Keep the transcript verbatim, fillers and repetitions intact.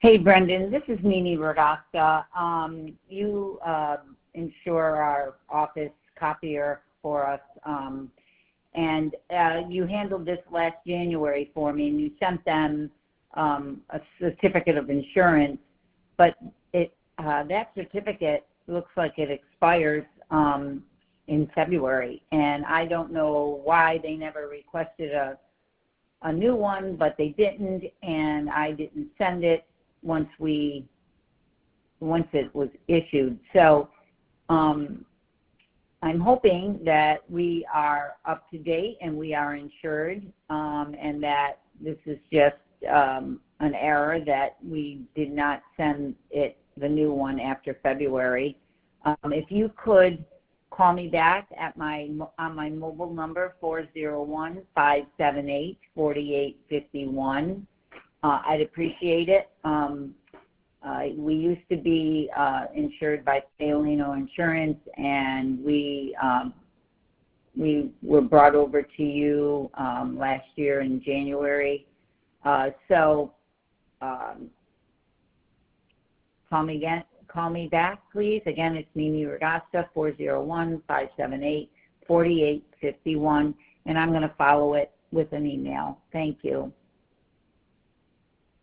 Hey, Brendan, this is Mimi Rogowska. Um, you uh, insure our office copier for us, um, and uh, you handled this last January for me, and you sent them um, a certificate of insurance, but it uh, that certificate looks like it expires um, in February, and I don't know why they never requested a, a new one, but they didn't, and I didn't send it once we once it was issued. So um, I'm hoping that we are up to date and we are insured, um, and that this is just um, an error that we did not send it the new one after February. Um, if you could call me back at my on my mobile number four zero one, five seven eight, four eight five one. Uh, I'd appreciate it. Um, uh, we used to be uh, insured by Paolino Insurance, and we um, we were brought over to you um, last year in January. Uh, so um, call me again. Call me back, please. Again, it's Mimi Rogowska, four zero one, five seven eight, four eight five one, and I'm going to follow it with an email. Thank you.